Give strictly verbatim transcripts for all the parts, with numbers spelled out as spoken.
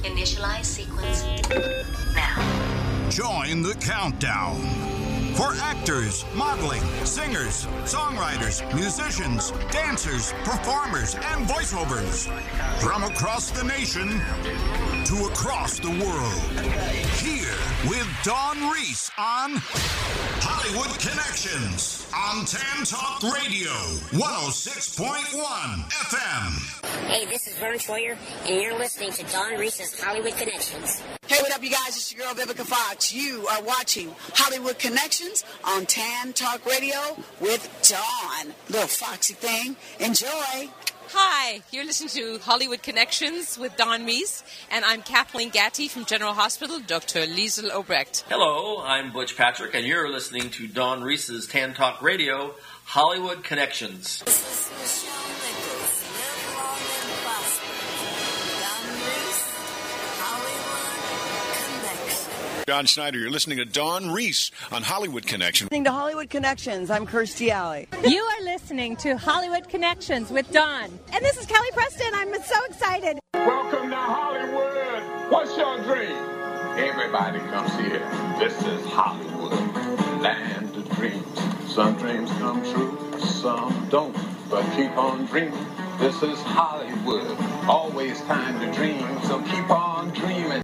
Initialize sequence now. Join the countdown. For actors, modeling, singers, songwriters, musicians, dancers, performers, and voiceovers. From across the nation to across the world. Here with Dawn Reese on Hollywood Connections on Tan Talk Radio, one oh six point one F M. Hey, this is Vern Troyer, and you're listening to Dawn Reese's Hollywood Connections. Hey, what up, you guys? It's your girl, Vivica Fox. You are watching Hollywood Connections on Tan Talk Radio with Dawn. Little foxy thing. Enjoy. Hi, you're listening to Hollywood Connections with Dawn Reese, and I'm Kathleen Gatty from General Hospital, Doctor Liesel Obrecht. Hello, I'm Butch Patrick, and you're listening to Dawn Reese's Tan Talk Radio, Hollywood Connections. This is Michelle Nichols. Live long and prosper. Dawn Reese, Hollywood Connections. John Snyder, you're listening to Dawn Reese on Hollywood Connection. Listening to Hollywood Connections. I'm Kirstie Alley. You are listening to Hollywood Connections with Dawn. And this is Kelly Preston. I'm so excited. Welcome to Hollywood. What's your dream? Everybody comes here. This is Hollywood, land of dreams. Some dreams come true, some don't. But keep on dreaming. This is Hollywood. Always time to dream, so keep on dreaming.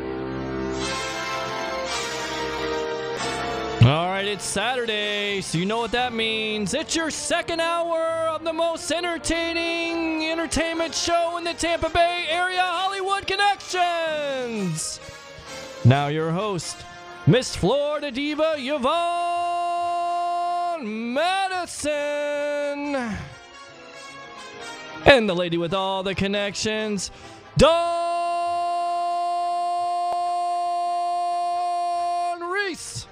All right, it's Saturday, so you know what that means. It's your second hour of the most entertaining entertainment show in the Tampa Bay area, Hollywood Connections. Now your host, Miss Florida Diva Yvonne Madison. And the lady with all the connections, Dawn Reese.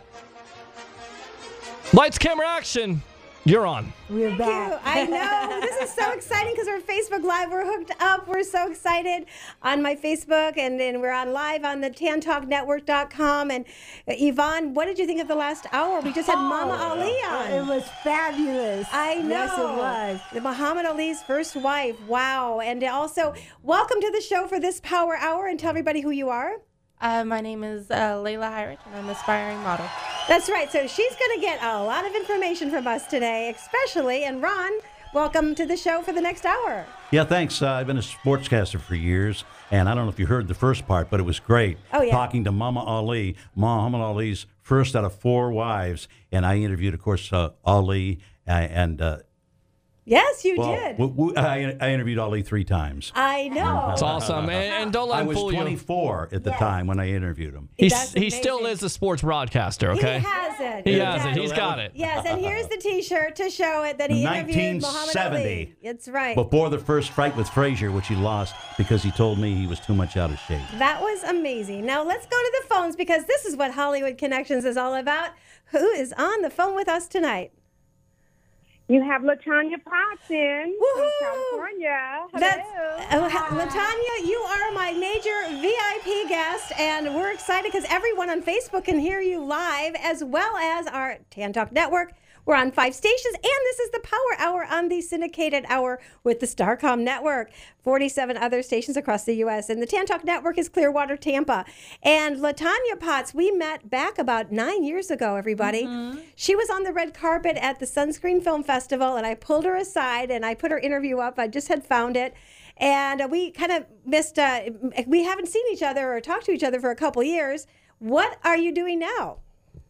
Lights, camera, action. You're on. We're Thank back. you. I know. This is so exciting because we're Facebook Live. We're hooked up. We're so excited on my Facebook, and then we're on live on the tan talk network dot com. And uh, Yvonne, what did you think of the last hour? We just had Oh, Mama Ali on. It was fabulous. I know. Yes, it was. The Muhammad Ali's first wife. Wow. And also, welcome to the show for this Power Hour, and tell everybody who you are. Uh, my name is uh, Layla Hirich, and I'm an aspiring model. That's right. So she's going to get a lot of information from us today, especially. And Ron, welcome to the show for the next hour. Yeah, thanks. Uh, I've been a sportscaster for years, and I don't know if you heard the first part, but it was great. Oh, yeah. Talking to Mama Ali, Muhammad Ali's first out of four wives, and I interviewed, of course, uh, Ali uh, and. Uh, Yes, you well, did. W- w- I, I interviewed Ali three times. I know. It's awesome. And, and don't let I him was fool you. twenty-four at the Yes. time when I interviewed him. He's, That's he still amazing. is a sports broadcaster, okay? He has it. He Yeah. has it. He's got it. Yes, and here's the T-shirt to show it that he interviewed Muhammad Ali. nineteen seventy. It's right. Before the first fight with Frazier, which he lost because he told me he was too much out of shape. That was amazing. Now let's go to the phones because this is what Hollywood Connections is all about. Who is on the phone with us tonight? You have LaTanya Potson Woohoo! from California. Hello. That's, uh, LaTanya, you are my major V I P guest, and we're excited because everyone on Facebook can hear you live, as well as our Tan Talk Network. We're on five stations, and this is the Power Hour on the syndicated hour with the Starcom Network. forty-seven other stations across the U S And the Tan Talk Network is Clearwater, Tampa. And LaTanya Potts, we met back about nine years ago, everybody. Mm-hmm. She was on the red carpet at the Sunscreen Film Festival, and I pulled her aside, and I put her interview up. I just had found it. And uh, we kind of missed, uh, we haven't seen each other or talked to each other for a couple years. What are you doing now?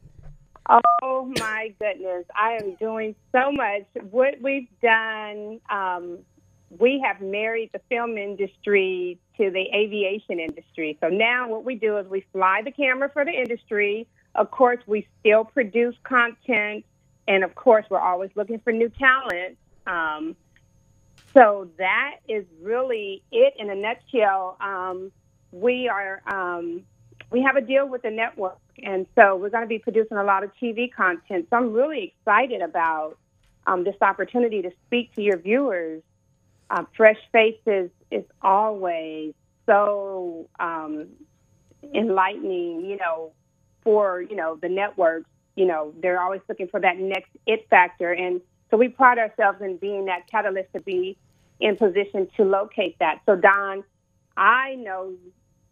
Oh, my goodness. I am doing so much. What we've done, um, we have married the film industry to the aviation industry. So now what we do is we fly the camera for the industry. Of course, we still produce content. And, of course, we're always looking for new talent. Um, so that is really it in a nutshell. Um, we are um, we have a deal with the network. And so we're going to be producing a lot of T V content. So I'm really excited about um, this opportunity to speak to your viewers. Uh, Fresh Faces is always so um, enlightening, you know, for, you know, the networks. You know, they're always looking for that next it factor. And so we pride ourselves in being that catalyst to be in position to locate that. So, Don, I know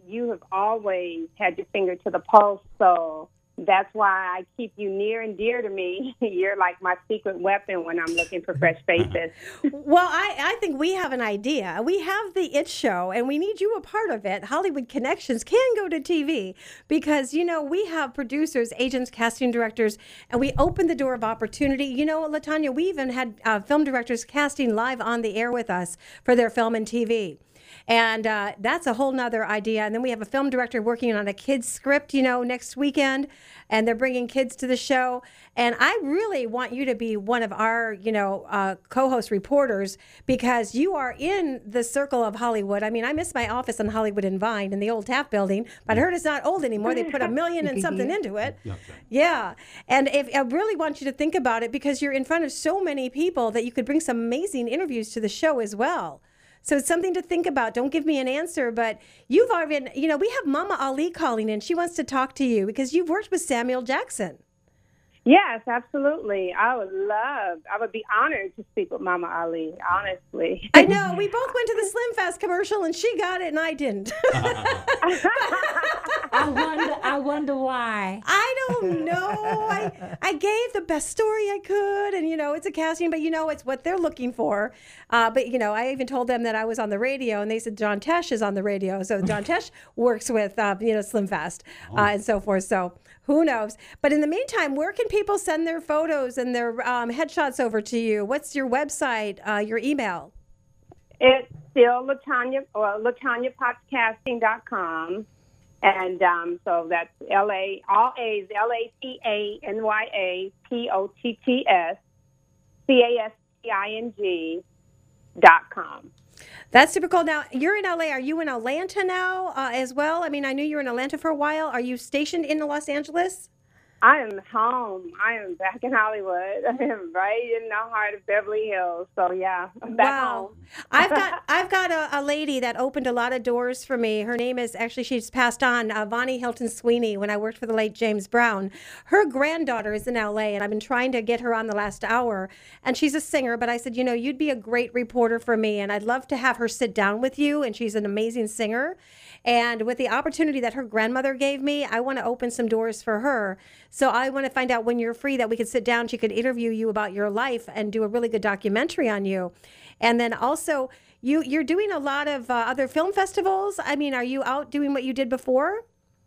you have always had your finger to the pulse, so that's why I keep you near and dear to me. You're like my secret weapon when I'm looking for fresh faces. Well, I, I think we have an idea. We have the It Show, and we need you a part of it. Hollywood Connections can go to T V because, you know, we have producers, agents, casting directors, and we open the door of opportunity. You know, LaTanya, we even had uh, film directors casting live on the air with us for their film and T V. And uh, that's a whole nother idea. And then we have a film director working on a kid's script, you know, next weekend. And they're bringing kids to the show. And I really want you to be one of our, you know, uh, co-host reporters because you are in the circle of Hollywood. I mean, I miss my office on Hollywood and Vine in the old Taft building, but I heard it's not old anymore. They put a million and something into it. Yeah. And if I really want you to think about it because you're in front of so many people that you could bring some amazing interviews to the show as well. So it's something to think about. Don't give me an answer, but you've already, you know, we have Mama Ali calling in. She wants to talk to you because you've worked with Samuel Jackson. Yes, absolutely. I would love, I would be honored to speak with Mama Ali, honestly. I know. We both went to the Slim Fast commercial and she got it and I didn't. I wonder I wonder why. I don't know. I I gave the best story I could and, you know, it's a casting, but, you know, it's what they're looking for. Uh, but, you know, I even told them that I was on the radio and they said John Tesh is on the radio. So John Tesh works with, uh, you know, Slim Fast uh, and so forth. So who knows? But in the meantime, where can people send their photos and their um, headshots over to you? What's your website, uh, your email? It's still Latanya, or Latanya Podcasting dot com. And um, so that's L A, all A's, L A T A N Y A P O T T S C A S T I N G dot com. That's super cool. Now, you're in L A. Are you in Atlanta now uh, as well? I mean, I knew you were in Atlanta for a while. Are you stationed in Los Angeles? I am home. I am back in Hollywood. I am right in the heart of Beverly Hills. So yeah, I'm back wow. home. I've got I've got a, a lady that opened a lot of doors for me. Her name is actually she's passed on, uh, Vonnie Hilton Sweeney. When I worked for the late James Brown, her granddaughter is in L A, and I've been trying to get her on the last hour. And she's a singer, but I said, you know, you'd be a great reporter for me, and I'd love to have her sit down with you. And she's an amazing singer. And with the opportunity that her grandmother gave me, I want to open some doors for her. So I want to find out when you're free that we could sit down. She could interview you about your life and do a really good documentary on you. And then also, you, you're doing a lot of uh, other film festivals. I mean, are you out doing what you did before?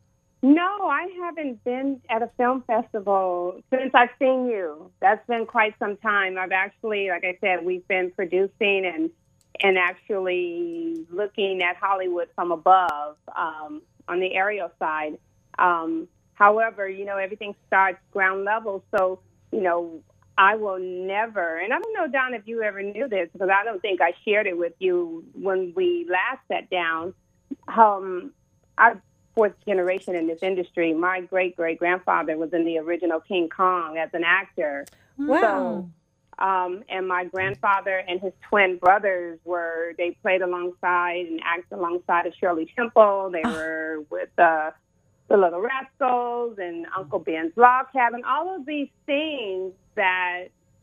No, I haven't been at a film festival since I've seen you. That's been quite some time. I've actually, like I said, we've been producing and and actually looking at Hollywood from above um, on the aerial side. Um, however, you know, everything starts ground level. So, you know, I will never, and I don't know, Don, if you ever knew this, because I don't think I shared it with you when we last sat down. Um, I'm fourth generation in this industry. My great-great-grandfather was in the original King Kong as an actor. Wow. So, Um, and my grandfather and his twin brothers were, they played alongside and acted alongside of Shirley Temple. They were with uh, the Little Rascals and Uncle Ben's Log Cabin, all of these things that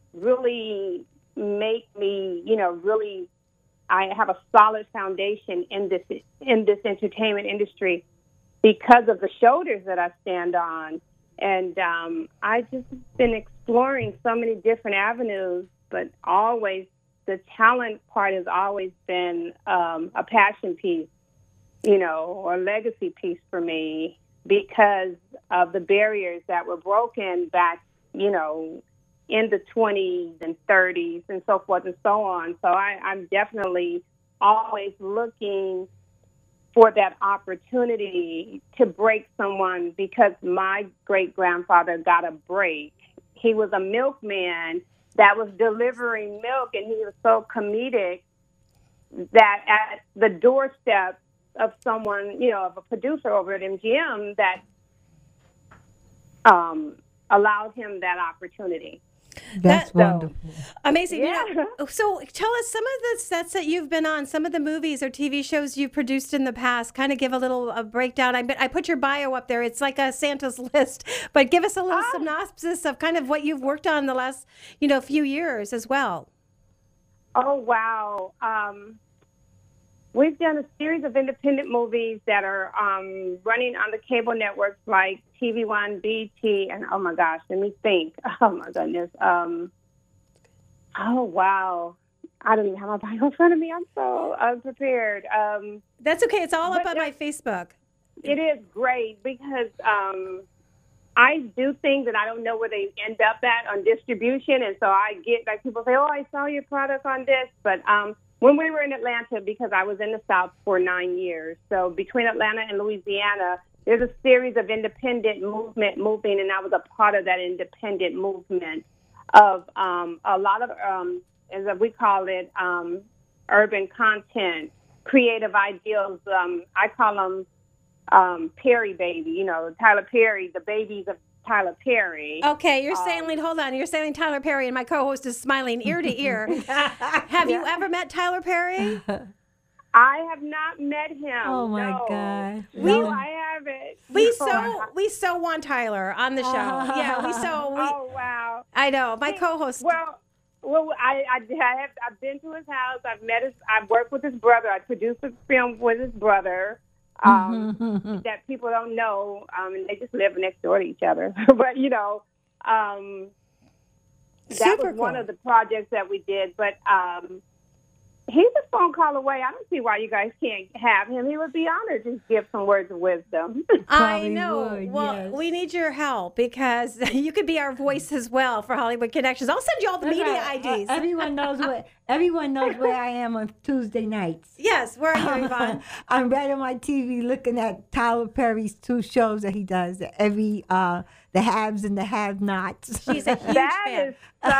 really make me, you know, really, I have a solid foundation in this, in this entertainment industry because of the shoulders that I stand on. And um, I just been exploring so many different avenues, but always the talent part has always been um, a passion piece, you know, or a legacy piece for me because of the barriers that were broken back, you know, in the twenties and thirties and so forth and so on. So I, I'm definitely always looking for that opportunity to break someone because my great-grandfather got a break. He was a milkman that was delivering milk, and he was so comedic that at the doorstep of someone, you know, of a producer over at M G M that um, allowed him that opportunity. That's that, wonderful. Amazing. Yeah. You know, so tell us some of the sets that you've been on, some of the movies or T V shows you've produced in the past. Kind of give a little a breakdown. I, I put your bio up there. It's like a Santa's list. But give us a little ah. synopsis of kind of what you've worked on the last, you know, few years as well. Oh, wow. Um, we've done a series of independent movies that are um, running on the cable networks like T V One, B T, and oh my gosh, let me think. Oh my goodness. Um, oh wow. I don't even have my Bible in front of me. I'm so unprepared. Um, That's okay. It's all up but on my Facebook. It is great because um, I do things and I don't know where they end up at on distribution. And so I get, like, people say, oh, I saw your product on this. But um, when we were in Atlanta, because I was in the South for nine years, so between Atlanta and Louisiana, there's a series of independent movement moving, and I was a part of that independent movement of um, a lot of, um, as we call it, um, urban content, creative ideals. Um, I call them um, Perry baby, you know, Tyler Perry, the babies of Tyler Perry. Okay, you're um, saying, hold on, you're saying Tyler Perry, and my co-host is smiling ear to ear. Have you ever met Tyler Perry? I have not met him. Oh my no. God! We, no, I haven't. We No. so we so want Tyler on the show. Yeah, we so. We, oh wow! I know my co-host. Well, well, I I, I have I've been to his house. I've met his. I've worked with his brother. I produced a film with his brother. Um, that people don't know, um, and they just live next door to each other. But you know, um, that Super was one cool. of the projects that we did. But um, he's a phone call away. I don't see why you guys can't have him. He would be honored to give some words of wisdom. I know. would, well, yes. we need your help because you could be our voice as well for Hollywood Connections. I'll send you all the That's media right. I Ds. Uh, Everyone knows what. Everyone knows where I am on Tuesday nights. Yes, where are you, Yvonne? I'm right on my T V looking at Tyler Perry's two shows that he does. Every uh, the haves and the have-nots. She's a huge That fan. is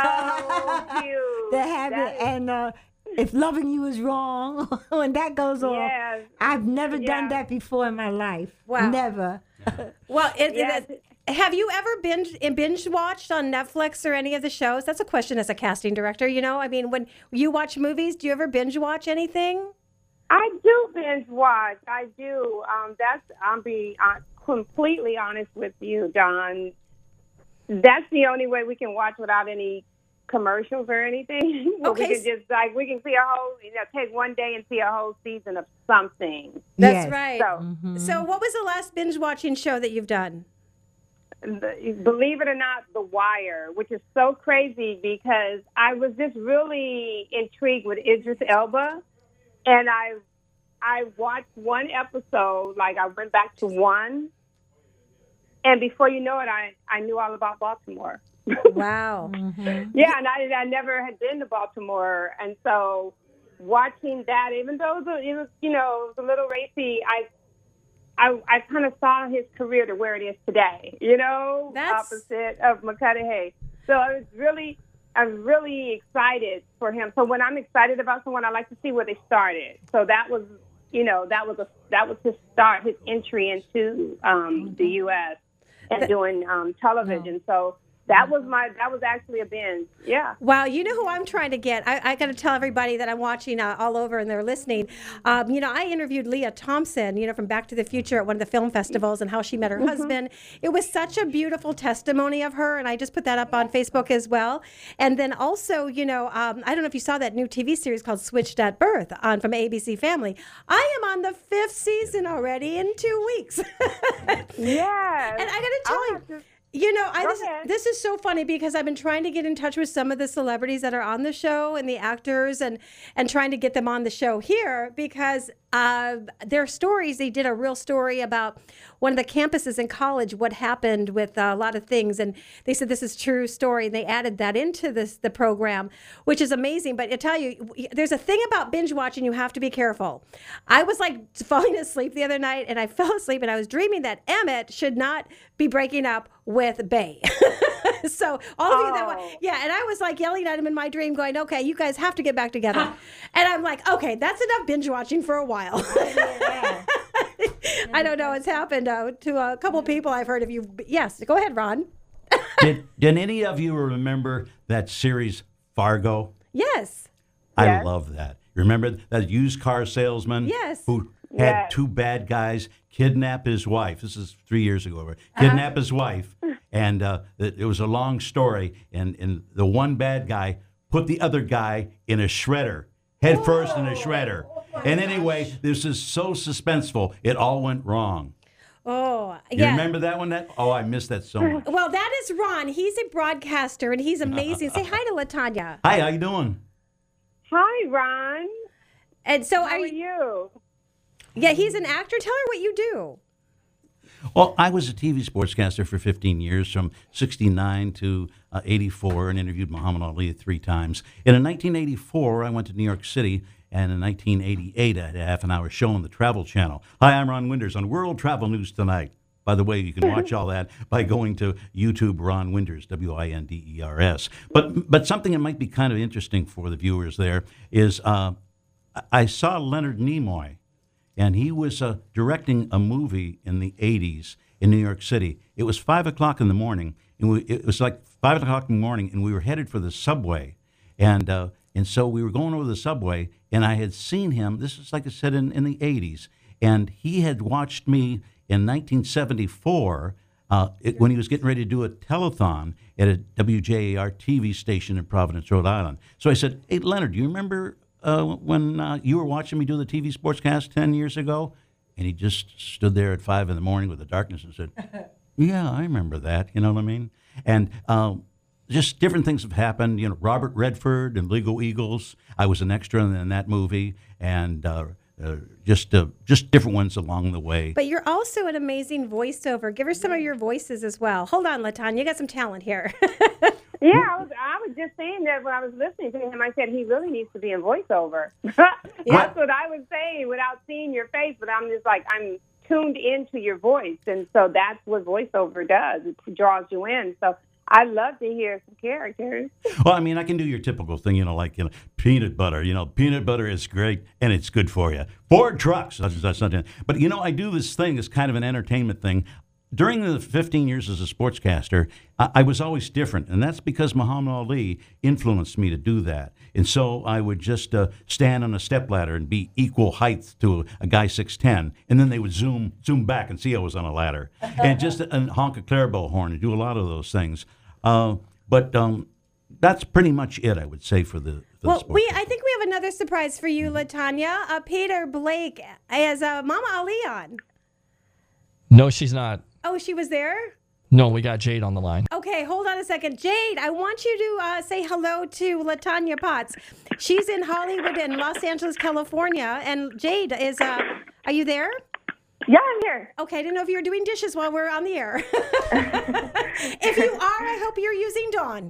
so cute. The have That is- and uh, if loving you is wrong, when that goes on, Yes. I've never Yeah. done that before in my life. Wow. Never. Well, it, Yes. it, have you ever binge binge watched on Netflix or any of the shows? That's a question as a casting director. You know, I mean, when you watch movies, do you ever binge watch anything? I do binge watch. I do. Um, that's. I'll be uh, completely honest with you, Don. That's the only way we can watch without any commercials or anything. Where Okay. We can just like we can see a whole. You know, take one day and see a whole season of something. That's Yes. right. So, Mhm. So, what was the last binge watching show that you've done? the, believe it or not, The Wire, which is so crazy because I was just really intrigued with Idris Elba, and I I watched one episode. Like I went back to one, and before you know it, I I knew all about Baltimore. Wow. Yeah, and I I never had been to Baltimore, and so watching that, even though it was, it was you know it was a little racy, I. I, I kind of saw his career to where it is today, you know, That's- opposite of McConaughey. So I was really, I was really excited for him. So when I'm excited about someone, I like to see where they started. So that was, you know, that was a that was his start, his entry into um, the U S and doing um, television. So that was my, that was actually a binge. Yeah. Wow, you know who I'm trying to get? I, I got to tell everybody that I'm watching uh, all over and they're listening. Um, you know, I interviewed Leah Thompson, you know, from Back to the Future at one of the film festivals and how she met her Mm-hmm. husband. It was such a beautiful testimony of her, and I just put that up on Facebook as well. And then also, you know, um, I don't know if you saw that new T V series called Switched at Birth on from A B C Family. I am on the fifth season already in two weeks. Yes. And I got to tell I'll you. have to- You know, I, Go this, ahead. this is so funny because I've been trying to get in touch with some of the celebrities that are on the show and the actors and, and trying to get them on the show here because uh, their stories, they did a real story about one of the campuses in college, what happened with a lot of things. And they said this is true story. And they added that into this the program, which is amazing. But I tell you, there's a thing about binge watching. You have to be careful. I was like falling asleep the other night and I fell asleep and I was dreaming that Emmett should not be breaking up with Bay. So all of you that wa- Oh. yeah, and I was like yelling at him in my dream going, okay, you guys have to get back together. And I'm like, okay, that's enough binge watching for a while. I don't know. It's happened uh, to a couple people I've heard of you. Yes, go ahead, Ron. Did, did any of you remember that series Fargo? Yes. I Yes. love that. Remember that used car salesman Yes. who had Yes. two bad guys kidnap his wife. This is three years ago. Right? Kidnap his wife, and uh, it, it was a long story. And, and the one bad guy put the other guy in a shredder, head first in a shredder. And anyway, this is so suspenseful. It all went wrong. Oh, You yeah. remember that one? That oh, I missed that so much. Well, that is Ron. He's a broadcaster, and he's amazing. Say hi to LaTanya. Hi, how you doing? Hi, Ron. And so How are are you? Yeah, he's an actor. Tell her what you do. Well, I was a T V sportscaster for fifteen years, from sixty-nine to uh, eighty-four, and interviewed Muhammad Ali three times. And in nineteen eighty-four, I went to New York City, and in nineteen eighty-eight, I had a half-an-hour show on the Travel Channel. Hi, I'm Ron Winters on World Travel News Tonight. By the way, you can watch all that by going to YouTube, Ron Winters, W I N D E R S. But but something that might be kind of interesting for the viewers there is uh, I saw Leonard Nimoy, and he was uh, directing a movie in the eighties in New York City. It was five o'clock in the morning, and we, it was like five o'clock in the morning, and we were headed for the subway. And uh, and so we were going over the subway, and I had seen him, this is like I said, in, in the eighties, and he had watched me in nineteen seventy-four uh, it, when he was getting ready to do a telethon at a W J A R T V station in Providence, Rhode Island. So I said, hey, Leonard, do you remember uh, when uh, you were watching me do the T V sportscast ten years ago? And he just stood there at five in the morning with the darkness and said, yeah, I remember that. You know what I mean? And um, just different things have happened. You know, Robert Redford and Legal Eagles. I was an extra in that movie, and uh, uh, just uh, just different ones along the way. But you're also an amazing voiceover. Give her some of your voices as well. Hold on, LaTanya. You got some talent here. Yeah, I was, I was just saying that when I was listening to him. I said he really needs to be in voiceover. That's what I was saying without seeing your face, but I'm just like, I'm tuned into your voice, and so that's what voiceover does. It draws you in. So I'd love to hear some characters. Well, I mean, I can do your typical thing, you know, like, you know, peanut butter. You know, peanut butter is great, and it's good for you. Ford trucks. That's, that's not, but, you know, I do this thing, it's kind of an entertainment thing. During the fifteen years as a sportscaster, I, I was always different, and that's because Muhammad Ali influenced me to do that. And so I would just uh, stand on a stepladder and be equal height to a, a guy six ten, and then they would zoom zoom back and see I was on a ladder, and just and honk a Clairbow horn and do a lot of those things. Uh, but um, that's pretty much it, I would say, for the. For Well, the we I think we have another surprise for you, LaTanya. Uh, Peter Blake has uh, Mama Ali on. No, she's not. Oh, she was there? No, we got Jade on the line. Okay, hold on a second. Jade, I want you to uh, say hello to LaTanya Potts. She's in Hollywood and Los Angeles, California. And Jade is, uh, are you there? Yeah, I'm here. Okay, I didn't know if you were doing dishes while we're on the air. If you are, I hope you're using Dawn.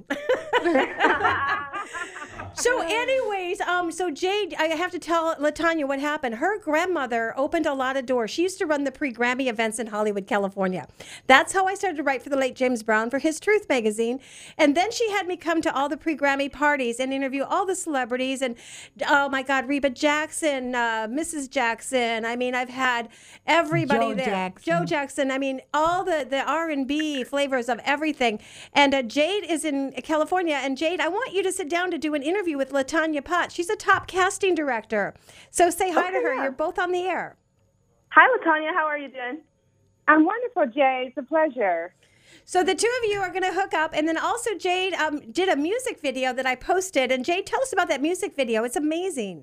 So anyways, um, so Jade, I have to tell LaTanya what happened. Her grandmother opened a lot of doors. She used to run the pre-Grammy events in Hollywood, California. That's how I started to write for the late James Brown for his Truth magazine. And then she had me come to all the pre-Grammy parties and interview all the celebrities. And, oh my God, Reba Jackson, uh, Missus Jackson. I mean, I've had everybody Joe there. Jackson. Joe Jackson. I mean, all the, the R and B flavors of everything. And uh, Jade is in California. And Jade, I want you to sit down to do an interview with LaTanya Potts. She's a top casting director. So say hi Okay, to her. yeah. You're both on the air. Hi, LaTanya. How are you doing? I'm wonderful, Jay. It's a pleasure. So the two of you are going to hook up. And then also Jade um, did a music video that I posted. And Jade, tell us about that music video. It's amazing.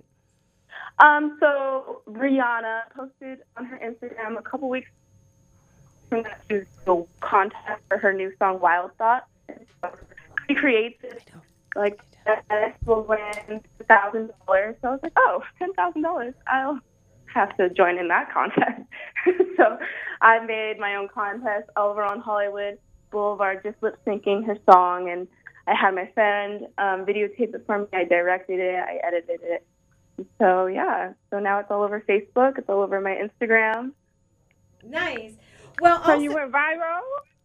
Um, so Rihanna posted on her Instagram a couple weeks from that she was the contest for her new song Wild Thoughts. She creates it like that will win ten thousand dollars. So I was like, oh, ten thousand dollars. I'll have to join in that contest. So I made my own contest over on Hollywood Boulevard, just lip syncing her song, and I had my friend um, videotape it for me. I directed it. I edited it. So yeah, so now it's all over Facebook. It's all over my Instagram. Nice. Well, so also, you went viral?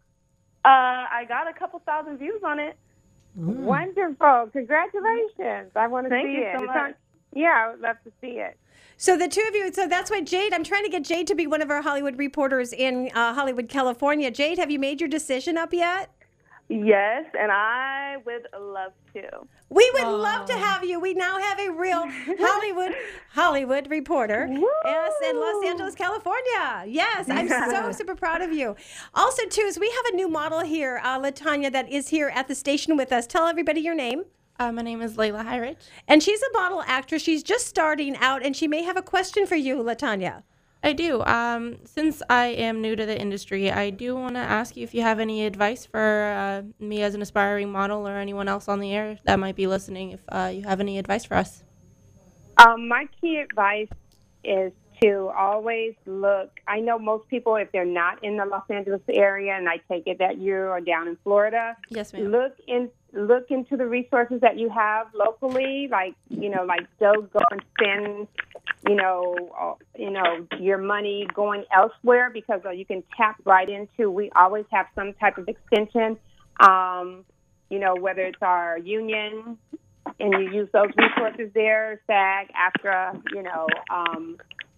Uh, I got a couple thousand views on it. Mm. Wonderful. Congratulations. I want to Thank see you it. so It's much. on- yeah, I would love to see it. So the two of you, so that's why Jade, I'm trying to get Jade to be one of our Hollywood reporters in uh, Hollywood, California. Jade, have you made your decision up yet? Yes, and I would love to. We would love to have you. We now have a real Hollywood Hollywood reporter. Yes, in Los Angeles, California. Yes, I'm so super proud of you. Also, too, is we have a new model here, uh, LaTanya, that is here at the station with us. Tell everybody your name. Uh, my name is Layla Hyrich. And she's a model actress. She's just starting out, and she may have a question for you, LaTanya. I do. Um, since I am new to the industry, I do want to ask you if you have any advice for uh, me as an aspiring model or anyone else on the air that might be listening, if uh, you have any advice for us. Um, my key advice is to always look. I know most people, if they're not in the Los Angeles area, and I take it that you are down in Florida, yes, ma'am. Look in, look into the resources that you have locally. Like you know, like don't go and spend, you know, uh, you know, your money going elsewhere because uh, you can tap right into. We always have some type of extension. Um, you know, whether it's our union. And you use those resources there, SAG, AFTRA, you know, um,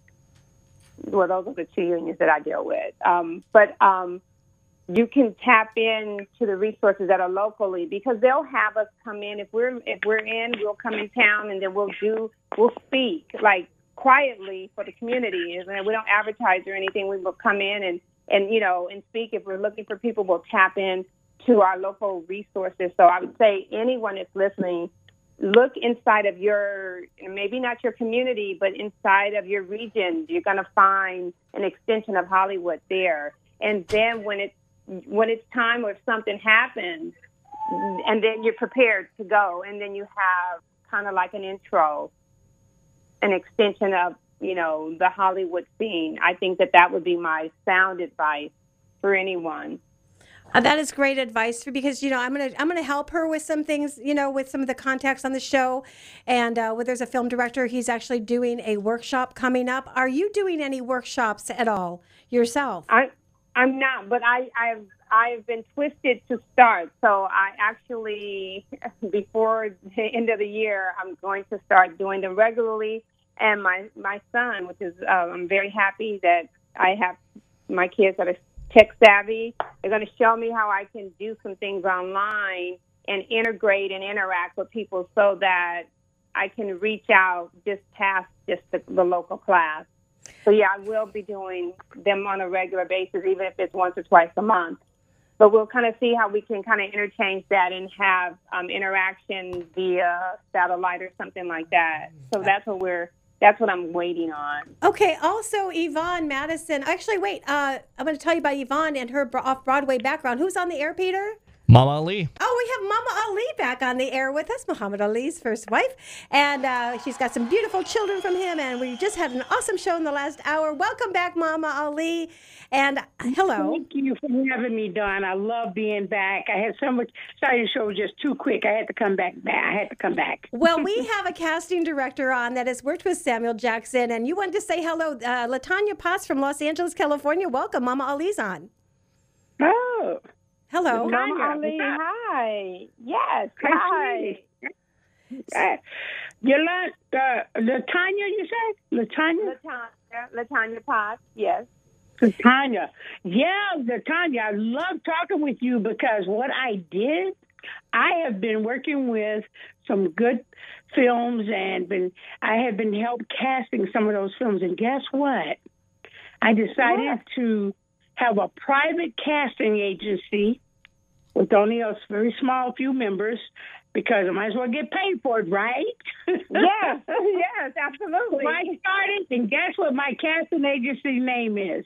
well, those are the two unions that I deal with. Um, but um, you can tap in to the resources that are locally because they'll have us come in. If we're if we're in, we'll come in town and then we'll do we'll speak like quietly for the community. And we don't advertise or anything. We will come in and and you know and speak. If we're looking for people, we'll tap in to our local resources. So I would say anyone that's listening. Look inside of your, maybe not your community, but inside of your region. You're going to find an extension of Hollywood there. And then when it's, when it's time or if something happens, and then you're prepared to go, and then you have kind of like an intro, an extension of, you know, the Hollywood scene. I think that that would be my sound advice for anyone. Uh, that is great advice for, because, you know, I'm going to I'm gonna help her with some things, you know, with some of the contacts on the show. And uh, where there's a film director, he's actually doing a workshop coming up. Are you doing any workshops at all yourself? I, I'm not, but I, I've, I've been twisted to start. So I actually, before the end of the year, I'm going to start doing them regularly. And my, my son, which is, uh, I'm very happy that I have my kids that are tech savvy. They're going to show me how I can do some things online and integrate and interact with people so that I can reach out just past just the, the local class. So, yeah, I will be doing them on a regular basis, even if it's once or twice a month. But we'll kind of see how we can kind of interchange that and have um, interaction via satellite or something like that. So that's what we're That's what I'm waiting on. Okay. Also, Yvonne Madison. Actually, wait. Uh, I'm going to tell you about Yvonne and her off-Broadway background. Who's on the air, Peter? Mama Ali. Oh, we have Mama Ali back on the air with us, Muhammad Ali's first wife. And uh, she's got some beautiful children from him. And we just had an awesome show in the last hour. Welcome back, Mama Ali. And uh, hello. Thank you for having me, Dawn. I love being back. I had so much. Sorry, the show was just too quick. I had to come back. back. I had to come back. Well, we have a casting director on that has worked with Samuel Jackson. And you wanted to say hello. Uh, LaTanya Potts from Los Angeles, California. Welcome. Mama Ali's on. Oh. Hello. Mama Ali, hi. Yes, hi. hi. Yolanda, uh, LaTanya, you said? LaTanya? LaTanya, LaTanya Potts, yes. LaTanya. Yeah, LaTanya, I love talking with you because what I did, I have been working with some good films and been I have been help casting some of those films. And guess what? I decided yeah. to have a private casting agency with only a very small few members because I might as well get paid for it, right? Yes, yes, absolutely. So I started, and guess what my casting agency name is?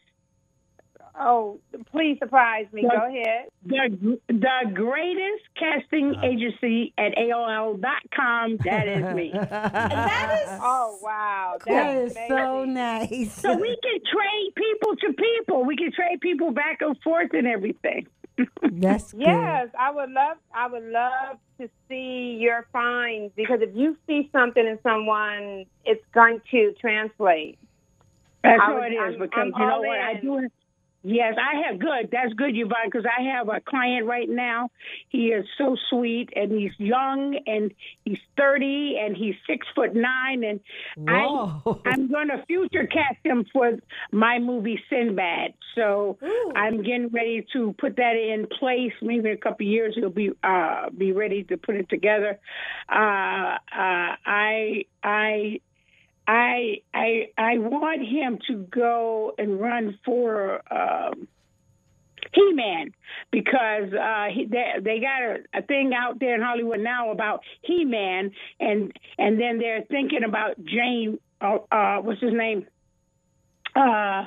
Oh, please surprise me. The, Go ahead. The the greatest casting agency at A O L dot com. That is me. That is. Oh, wow. That is amazing. so nice. So we can trade people to people. We can trade people back and forth and everything. That's good. Yes, I would love. I would love to see your finds because if you see something in someone, it's going to translate. That's I how would, it is I'm, because I'm you know all what in. I do. Yes, I have. Good. That's good, Yvonne, because I have a client right now. He is so sweet, and he's young, and he's thirty, and he's six foot nine, and I, I'm going to future cast him for my movie Sinbad. So Ooh. I'm getting ready to put that in place. Maybe in a couple of years he'll be uh, be ready to put it together. Uh, uh, I I. I I I want him to go and run for um, He-Man, because uh, he, they, they got a, a thing out there in Hollywood now about He-Man, and and then they're thinking about Jane, uh, uh, what's his name? Uh,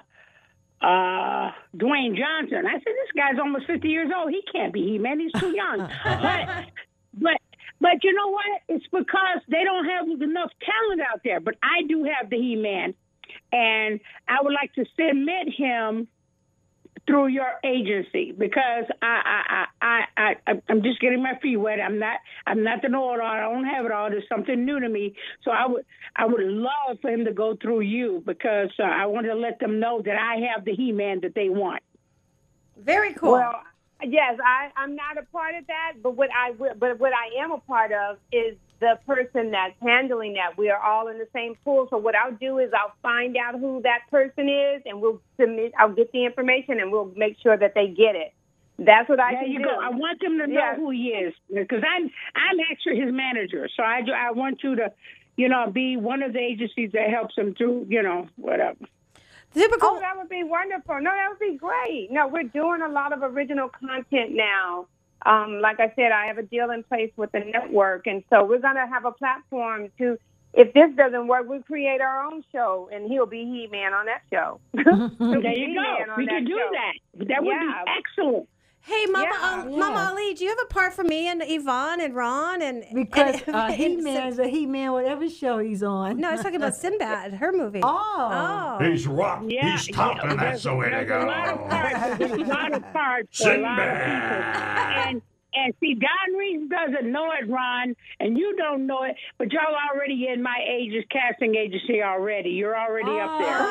uh, Dwayne Johnson. I said, this guy's almost fifty years old. He can't be He-Man. He's too young. but, but, but you know what? It's because they don't have enough talent out there. But I do have the He-Man, and I would like to submit him through your agency, because I, I, I, I, I, I'm just getting my feet wet. I'm not, I'm not the know-it-all. I don't have it all. There's something new to me. So I would, I would love for him to go through you, because uh, I want to let them know that I have the He-Man that they want. Very cool. Well, yes, I, I'm not a part of that, but what I, will- but what I am a part of is the person that's handling that. We are all in the same pool. So what I'll do is I'll find out who that person is, and we'll submit. I'll get the information, and we'll make sure that they get it. That's what I there can you do. go. I want them to know Yeah. who he is, because I'm I'm actually his manager. So I do- I want you to, you know, be one of the agencies that helps him through, you know, whatever. Typical. Oh, that would be wonderful. No, that would be great. No, we're doing a lot of original content now. Um, like I said, I have a deal in place with the network, and so we're going to have a platform to, if this doesn't work, we'll create our own show, and he'll be He-Man on that show. There you go. We can do that. That would Yeah. be excellent. Hey, Mama, Yeah. um, Mama Ali, do you have a part for me and Yvonne and Ron and Because and, uh, and- He-Man's a He-Man, whatever show he's on. No, I was talking about Sinbad, her movie. Oh. Oh. He's rock. Yeah, He's top, yeah, and that's there's- the way to there's go. A lot of parts, there's a lot of parts for a lot of people. And, and see, Don Reese doesn't know it, Ron, and you don't know it, but y'all already in my ages casting agency already. You're already up there.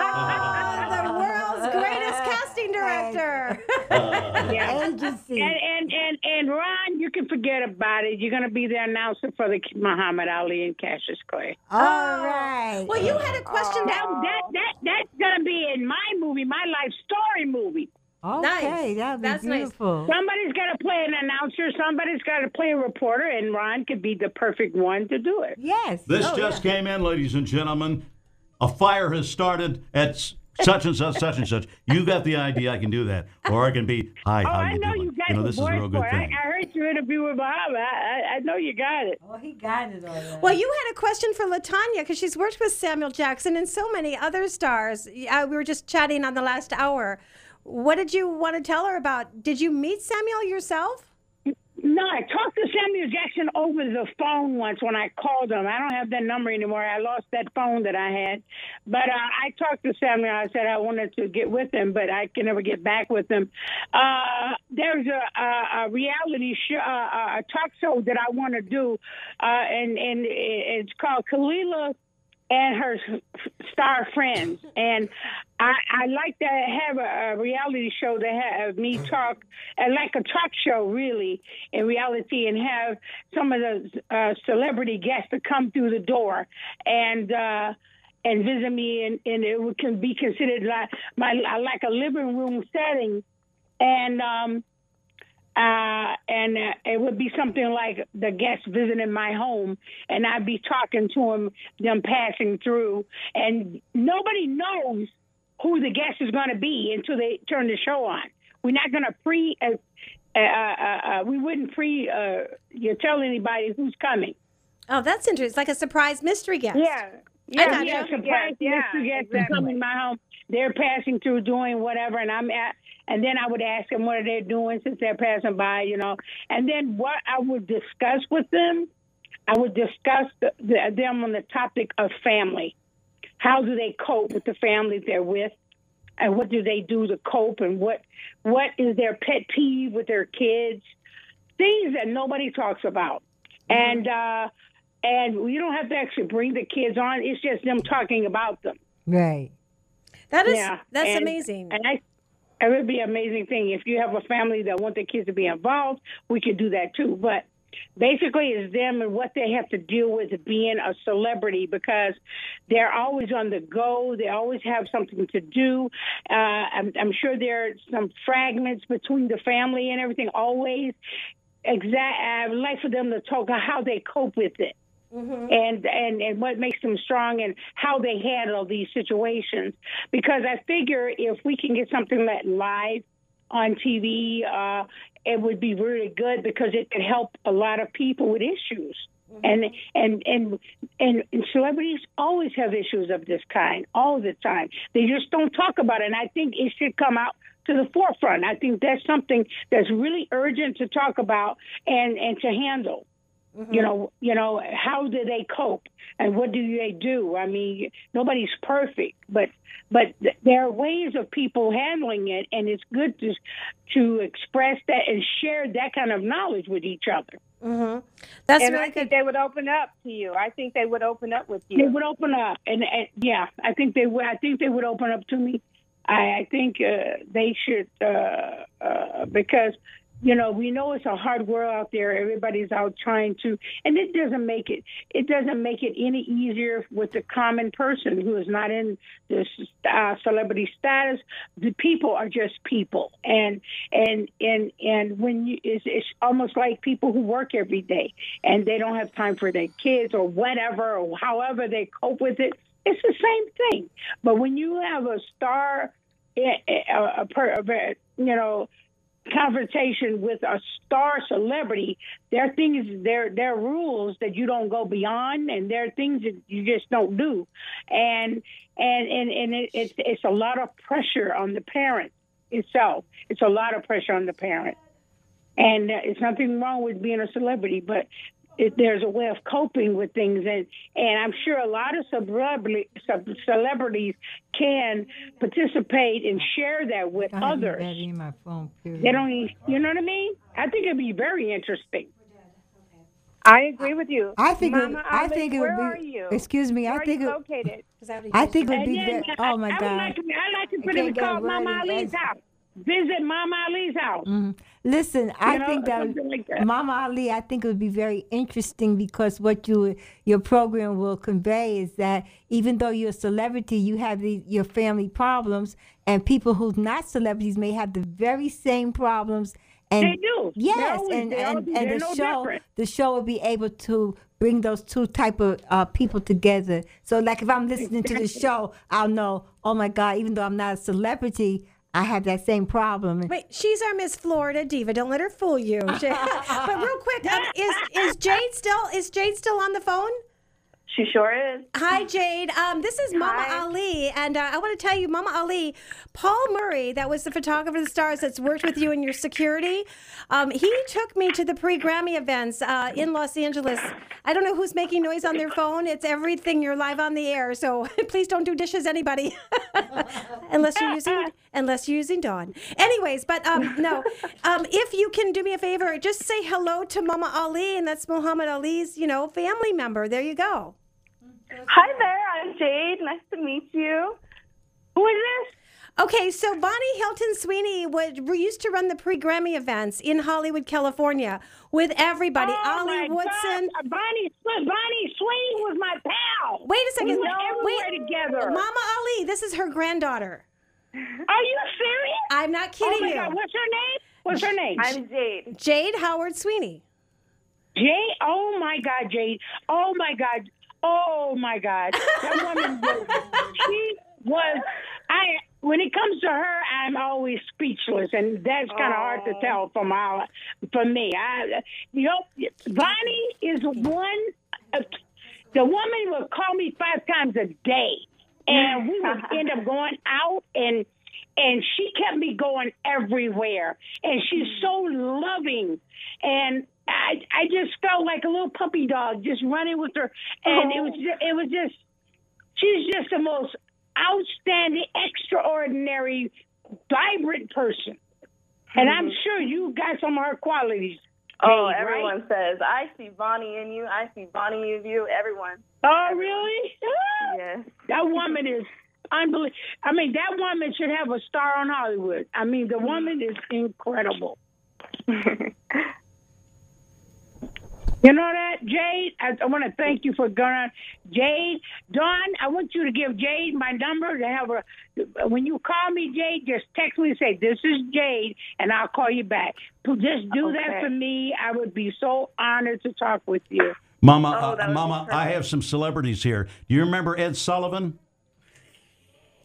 Oh, the world's greatest casting director. Yeah. Agency. And, and and and Ron, you can forget about it. You're gonna be the announcer for the Muhammad Ali and Cassius Clay. All right. Well, you had a question That, that. that that that's gonna be in my movie, my life story movie. Okay, Nice. that'd be That's nice. beautiful. Somebody's got to play an announcer. Somebody's got to play a reporter, and Ron could be the perfect one to do it. Yes. This Oh, just came in, ladies and gentlemen. A fire has started at s- such and such, such and such. You got the idea. I can do that, or I can be, hi, Oh, how I you know doing? you got know, the this is a voice real good for it. thing. I, I heard your interview with Muhammad. I, I, I know you got it. Oh, he got it all right. Well, you had a question for LaTanya because she's worked with Samuel Jackson and so many other stars. Uh, we were just chatting on the last hour. What did you want to tell her about? Did you meet Samuel yourself? No, I talked to Samuel Jackson over the phone once when I called him. I don't have that number anymore. I lost that phone that I had. But uh, I talked to Samuel. I said I wanted to get with him, but I can never get back with him. Uh, there's a, a, a reality show, uh, a talk show that I want to do, uh, and, and it's called Kalila and her star friends. And I, I like to have a, a reality show to have me talk, uh, like a talk show, really, in reality, and have some of the uh, celebrity guests to come through the door and uh, and visit me, and, and it can be considered like my like a living room setting. And um, Uh, and uh, it would be something like the guests visiting my home, and I'd be talking to them, them passing through, and nobody knows who the guest is going to be until they turn the show on. We're not going to pre, uh, uh, uh, uh, we wouldn't pre, uh, you tell anybody who's coming. Oh, that's interesting. It's like a surprise mystery guest. Yeah. I Yeah, gotcha. yeah, surprise Yeah, yeah, mystery guests exactly. come in my home. They're passing through doing whatever, and I'm at, and then I would ask them what are they doing since they're passing by, you know. And then what I would discuss with them, I would discuss the, the, them on the topic of family. How do they cope with the family they're with, and what do they do to cope, and what what is their pet peeve with their kids, things that nobody talks about. And uh, and you don't have to actually bring the kids on. It's just them talking about them. Right. That is Yeah, that's and- amazing. And I, it would be an amazing thing. If you have a family that want their kids to be involved, we could do that too. But basically it's them and what they have to deal with being a celebrity, because they're always on the go. They always have something to do. Uh, I'm, I'm sure there are some fragments between the family and everything always. Exact. I would like for them to talk about how they cope with it. Mm-hmm. And, and and what makes them strong and how they handle these situations. Because I figure if we can get something that live on T V, uh, it would be really good because it could help a lot of people with issues. Mm-hmm. And, and and and and celebrities always have issues of this kind all the time. They just don't talk about it. And I think it should come out to the forefront. I think that's something that's really urgent to talk about and, and to handle. Mm-hmm. You know, you know, how do they cope and what do they do? I mean, nobody's perfect, but but th- there are ways of people handling it, and it's good to to express that and share that kind of knowledge with each other. Mm-hmm. That's and really I think good. they would open up to you. I think they would open up with you. They would open up, and, and yeah, I think they would. I think they would open up to me. I, I think uh, they should uh, uh, because. You know, we know it's a hard world out there. Everybody's out trying to, and it doesn't make it. It doesn't make it any easier with the common person who is not in this uh, celebrity status. The people are just people, and and and and when you, it's, it's almost like people who work every day and they don't have time for their kids or whatever, or however they cope with it. It's the same thing. But when you have a star, a, a, a, a you know. conversation with a star celebrity, there are things, there there are rules that you don't go beyond, and there are things that you just don't do, and and and, and it, it's it's a lot of pressure on the parent itself. It's a lot of pressure on the parent, and uh, it's nothing wrong with being a celebrity, but it, there's a way of coping with things, and and I'm sure a lot of celebrity, celebrities can participate and share that with I have others. that in my phone, period. They don't, even- you know what I mean? I think it'd be very interesting. I agree with you. I think it, Mama I Ali, think it where would are be. you? Excuse me. Where I think are you it, located? I think it would And be. then Very, I, oh my I would God. like to, I like to I put it can't get called it Mama ready. Ali's That's- house. Visit Mama Ali's house. Mhm. Listen, I know, think that, something like that. Mama Ali, I think it would be very interesting because what you your program will convey is that even though you're a celebrity, you have the, your family problems, and people who's not celebrities may have the very same problems. And They do. They Yes, always- and they all and, do. and They're the no show different. the show will be able to bring those two type of uh, people together. So, like if I'm listening to the show, I'll know. Oh my God! Even though I'm not a celebrity, I have that same problem. Wait, she's our Miss Florida diva. Don't let her fool you. but real quick, um, is is Jade still is Jade still on the phone? She sure is. Hi, Jade. Um, this is Mama Hi. Ali, and uh, I want to tell you, Mama Ali, Paul Murray, that was the photographer of the stars that's worked with you in your security. Um, he took me to the pre-Grammy events uh, in Los Angeles. I don't know who's making noise on their phone. It's everything. You're live on the air, so please don't do dishes, anybody, unless you're using unless you're using Dawn. Anyways, but um, no, um, if you can do me a favor, just say hello to Mama Ali, and that's Muhammad Ali's, you know, family member. There you go. Hi there, I'm Jade. Nice to meet you. Who is this? Okay, so Bonnie Hilton Sweeney would we used to run the pre-Grammy events in Hollywood, California, with everybody. Oh Ali my Woodson. God. Bonnie, Bonnie Sweeney was my pal. Wait a second. We went everywhere Wait, together. Mama Ali, this is her granddaughter. Are you serious? I'm not kidding oh my you. God. What's her name? What's her name? I'm Jade. Jade Howard Sweeney. Jade? Oh my God, Jade. Oh my God. Oh my God. That woman was, she was, I, when it comes to her, I'm always speechless, and that's kind of hard to tell from our, from me. I, you know, Bonnie is one, uh, the woman would call me five times a day, and we would end up going out, and and she kept me going everywhere, and she's so loving, and I I just felt like a little puppy dog just running with her, and it was just, it was just she's just the most outstanding, extraordinary, vibrant person, and I'm sure you got some of her qualities. Oh, Jade, everyone right? says, I see Bonnie in you. I see Bonnie in you. Everyone. Oh, really? Yes. That woman is unbelievable. I mean, that woman should have a star on Hollywood. I mean, the woman is incredible. You know that, Jade? I, I want to thank you for going on. Jade, Dawn, I want you to give Jade my number to have her. When you call me, Jade, just text me and say, this is Jade, and I'll call you back. Just do Okay. that for me. I would be so honored to talk with you. Mama, Oh, uh, that would be Mama, I perfect. have some celebrities here. Do you remember Ed Sullivan?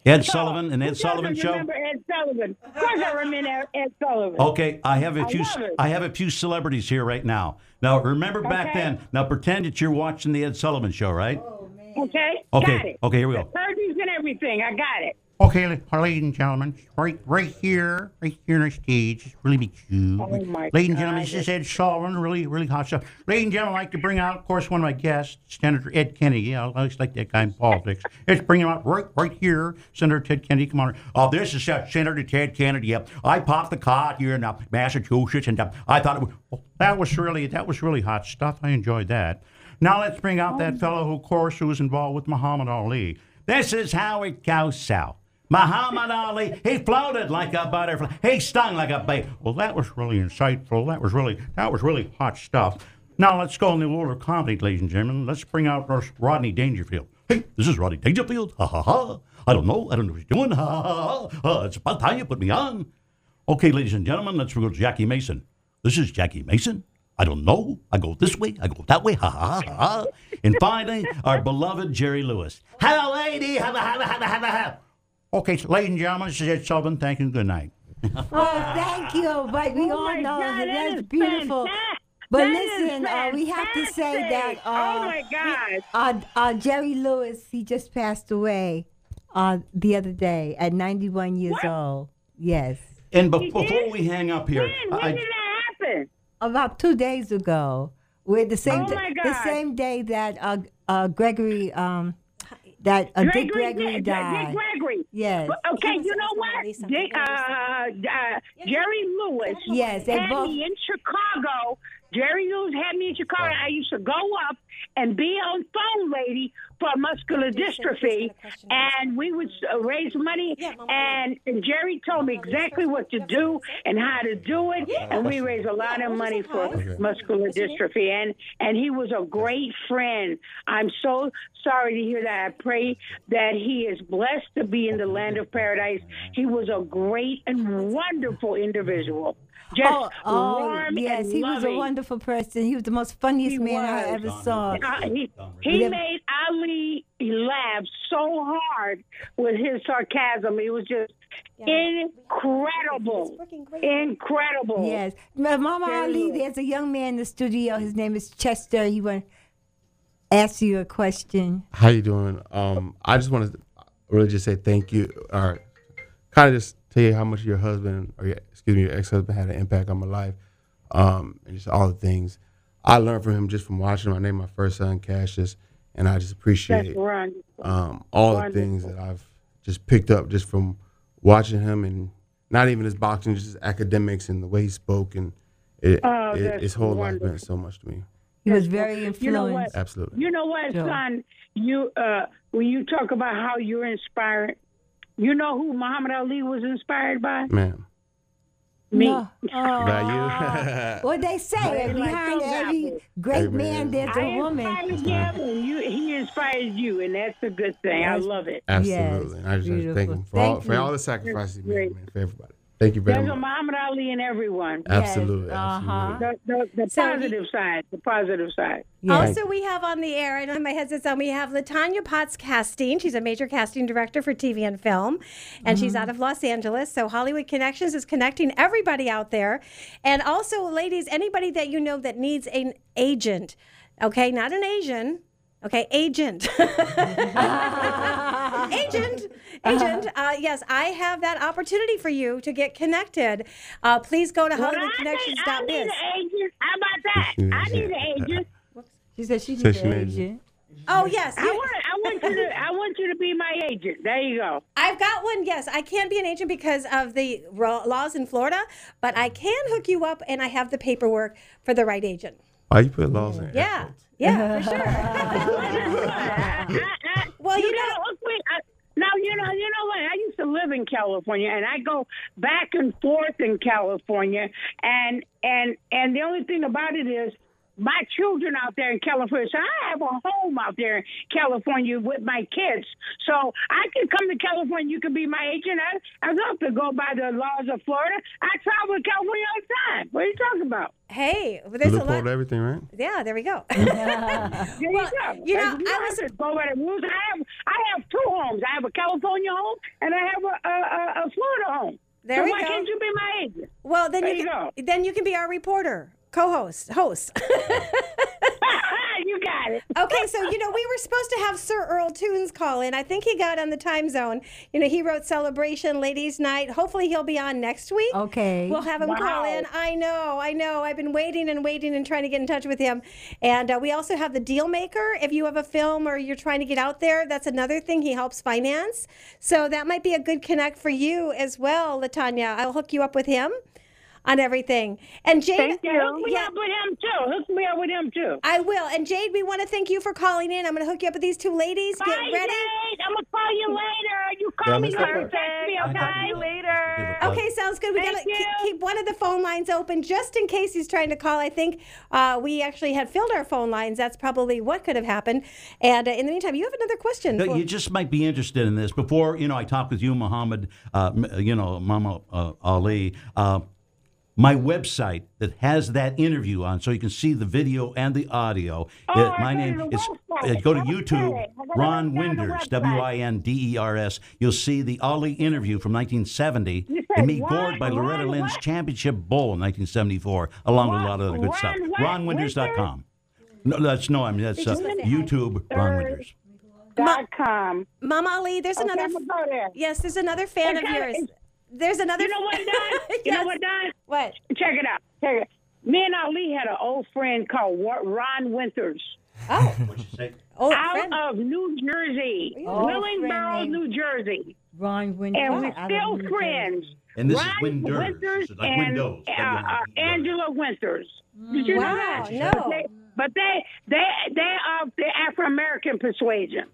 Ed So, Sullivan and who Ed Sullivan doesn't show? remember Ed Sullivan? Of course I remember Ed, Ed Sullivan. Okay, I have a I few. love it. I have a few celebrities here right now. Now, remember back Okay. then. Now, pretend that you're watching the Ed Sullivan show, right? Okay? Okay, Got it. okay, here we go. The Kirby's and everything. I got it. Okay, ladies and gentlemen, right, right here, right here on the stage, it's really be cute. Oh, my ladies and gentlemen, God. this is Ed Sullivan, really, really hot stuff. Ladies and gentlemen, I'd like to bring out, of course, one of my guests, Senator Ed Kennedy. Yeah, I always like that guy in politics. Let's bring him out right, right here, Senator Ted Kennedy. Come on. Oh, this is uh, Senator Ted Kennedy. Yep, I popped the cod here in uh, Massachusetts, and uh, I thought it was, well, that was really, that was really hot stuff. I enjoyed that. Now let's bring out that fellow who, of course, who was involved with Muhammad Ali. This is how it goes south. Muhammad Ali, he floated like a butterfly. He stung like a bee. Well, that was really insightful. That was really, that was really hot stuff. Now let's go in the world of comedy, ladies and gentlemen. Let's bring out Rodney Dangerfield. Hey, this is Rodney Dangerfield. Ha ha ha. I don't know. I don't know what he's doing. Ha ha ha. Uh, it's about time you put me on. Okay, ladies and gentlemen, let's go to Jackie Mason. This is Jackie Mason. I don't know. I go this way. I go that way. Ha ha ha ha. And finally, our beloved Jerry Lewis. Hello, lady. Hello, hello, hello, hello, hello. Okay, so, ladies and gentlemen, this is Ed Sullivan. Thank you and good night. Oh, thank you. But we Oh all my know God, that that that's is beautiful. fantastic. But That is listen, uh, we have to say that. fantastic. Uh, Oh, my God. Uh, uh, Jerry Lewis, he just passed away uh, the other day at ninety-one years What? old. Yes. And be- He before did? we hang up here, When? When I, did that happen? About two days ago. With the same, Oh, my the God. same day that uh, uh, Gregory, um, that uh, Dick Gregory Dick, died. Dick Gregory. Yes. But, okay, you know what? Dick, uh, uh, Jerry Lewis Yes, they had both- me in Chicago. Jerry Lewis had me in Chicago. I used to go up and be on phone lady for muscular dystrophy, and we would uh, raise money, and, and Jerry told me exactly what to do and how to do it, and we raised a lot of money for muscular dystrophy, and, and he was a great friend. I'm so sorry to hear that. I pray that he is blessed to be in the land of paradise. He was a great and wonderful individual. Just oh, oh, warm yes, and he was a loving. wonderful person. He was the most funniest He man I was. ever saw. Uh, he he made Ali laugh so hard with his sarcasm. It was just incredible. Incredible. Yes. Ma- Mama Jerry Ali, Lewis. there's a young man in the studio. His name is Chester. He want to ask you a question. How you doing? Um, I just want to really just say thank you, or kind of just tell you how much your husband, or your, excuse me, your ex-husband had an impact on my life, um, and just all the things I learned from him just from watching him. I named my first son Cassius, and I just appreciate That's wonderful. um, all Wonderful. the things that I've just picked up just from watching him, and not even his boxing, just his academics and the way he spoke, and it, Oh, it, that's his whole wonderful. life meant so much to me. He was very You know what? influenced. Absolutely. You know what, Sure. son? You uh, when you talk about how you're inspired, you know who Muhammad Ali was inspired by? Man. Me. No. Oh. By you. What they say, Like behind those every apples. great Amen. man, there's I a woman. inspired him, and you, he inspired you, and that's a good thing. I Yes. love it. Absolutely. And I just beautiful. thank him for Thank all for you. all the sacrifices he made, Great. man, for everybody. Thank you very There's a much. Muhammad Ali in everyone. Absolutely. uh-huh. Absolutely. The, the, the So he- positive side. The positive side. Also, we have on the air, I don't have my headsets on, we have Latanya Potts Casting. She's a major casting director for T V and film, and she's out of Los Angeles. So Hollywood Connections is connecting everybody out there. And also, ladies, anybody that you know that needs an agent, okay, not an Asian, okay, agent. agent, agent, uh, yes, I have that opportunity for you to get connected. Uh, please go to Well, hollywood I connections need, I dot need biz. an agent. How about that? I need an agent. She said she Said needs she an needs agent. Oh, yes. I want, I want you to, I want you to be my agent. There you go. I've got one, yes. I can't be an agent because of the ro- laws in Florida, but I can hook you up, and I have the paperwork for the right agent. Why you put laws in? Yeah, yeah, for sure. well, you, know, look, wait, I, now you know, you know what? I used to live in California, and I go back and forth in California, and and and the only thing about it is, my children out there in California. So I have a home out there in California with my kids. So I can come to California. You can be my agent. I, I love to go by the laws of Florida. I travel to California all the time. What are you talking about? Hey, there's a Loophole lot. to everything, right? Yeah, there we go. There you Well, go. you know, You I don't was- have to go by the rules. I have, I have two homes. I have a California home and I have a, a, a, a Florida home. There so we why go. can't you be my agent? Well, then There you you can, go. then you can be our reporter, co-host, host. You got it. Okay, so you know we were supposed to have Sir Earl Tunes call in. I think he got on the time zone. You know, he wrote Celebration Ladies Night. Hopefully he'll be on next week. Okay. We'll have him Wow. call in. I know, I know. I've been waiting and waiting and trying to get in touch with him. And uh, we also have the Deal Maker. If you have a film or you're trying to get out there, that's another thing. He helps finance. So that might be a good connect for you as well, Latanya. I'll hook you up with him on everything. And Jade, Thank you. Hook me yeah, up with him too. Hook me up with him too. I will. And Jade, we want to thank you for calling in. I'm going to hook you up with these two ladies. Bye, Get ready. Jade. I'm gonna call you later. You call Yeah, me Miss later. Pepper. Text me, okay? Talk to you later. Okay, sounds good. We Thank gotta you. keep, keep one of the phone lines open just in case he's trying to call. I think uh, we actually had filled our phone lines. That's probably what could have happened. And uh, in the meantime, you have another question. No, for- you just might be interested in this. Before, you know, I talked with you, Muhammad, uh, m- you know, Mama uh, Ali. Uh, my website that has that interview on, so you can see the video and the audio. Oh, Uh, I my go to name the is. website. Uh, go to Okay. YouTube, I gotta Ron look down the Winders, website. W I N D E R S. You'll see the Ali interview from nineteen seventy, You and said me Ron- gored by Loretta Ron Lynn's what? championship bowl in nineteen seventy-four, along with a Ron- lot of other good Ron stuff. what? Ron Winders dot com. No, that's no, I mean that's uh, YouTube. Ron Winders. Dot com. Mama Ali, there's Okay, another. I'm gonna go there. Yes, there's another fan Okay, of yours. it's- There's another. You know what, Don? You Yes. know what, Don? What? Check it out. Check it. Me and Ali had an old friend called Wa- Ron Winters. Oh. What'd you say? Oh, out friend. of New Jersey, Oh, Willingboro, friend New Jersey, Ron Winters. and we're out of still New friends. Jersey. And this is Ron Winders. Winters This is like and Windows, uh, uh, W I N D E R S. Angela Winters. Did you know Wow, that? no. But they, but they, they, they are the Afro American persuasion.